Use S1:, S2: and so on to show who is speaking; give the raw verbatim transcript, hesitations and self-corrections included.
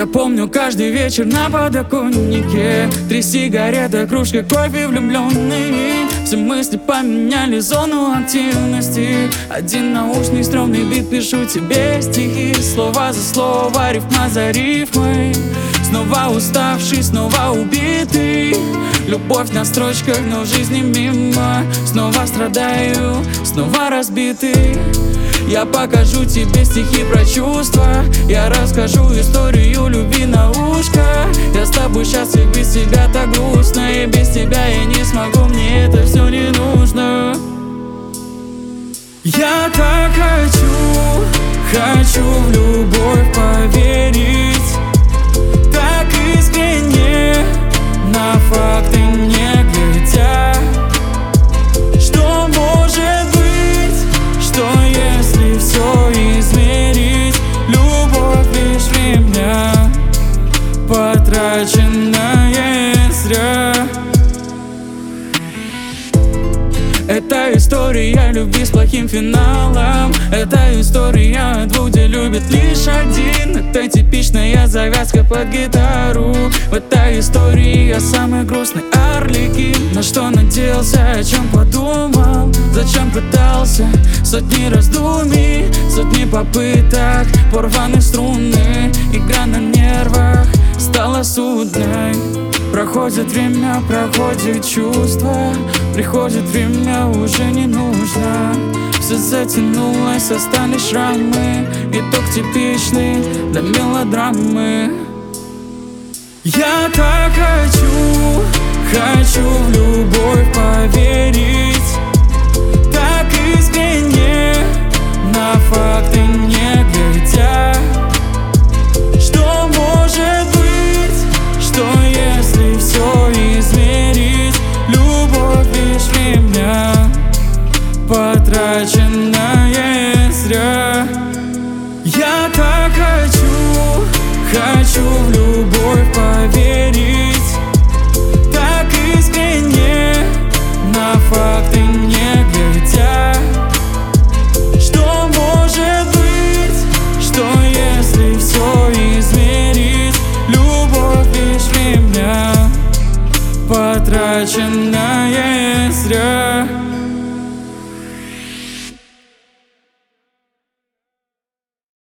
S1: Я помню каждый вечер на подоконнике, три сигареты, кружка кофе, влюбленный. Все мысли поменяли зону активности. Один наушный стрёмный бит, пишу тебе стихи. Слово за слово, рифма за рифмой. Снова уставший, снова убитый. Любовь на строчках, но в жизни мимо. Снова страдаю, снова разбитый. Я покажу тебе стихи про чувства. Я расскажу историю любви на ушко. Я с тобой счастлив, без тебя так грустно. И без тебя я не смогу, мне это все не нужно. Я так хочу, хочу в любовь поверить. Так искренне, на факты не глядя. Что может быть, что если все измерить? Любовь лишь время, потраченное зря. Это история любви с плохим финалом. Это история двух, где любит лишь один. Это типичная завязка под гитару. В этой истории я самый грустный Арлекин. На что надеялся, о чем подумал, зачем пытался. Сотни раздумий, сотни попыток, порваны струны. Игра на нервах стала судной. Проходит время, проходит чувство. Приходит время, уже не нужно. Все затянулось, остались шрамы. Итог типичный для мелодрамы. Я так хочу, хочу в любовь поверить.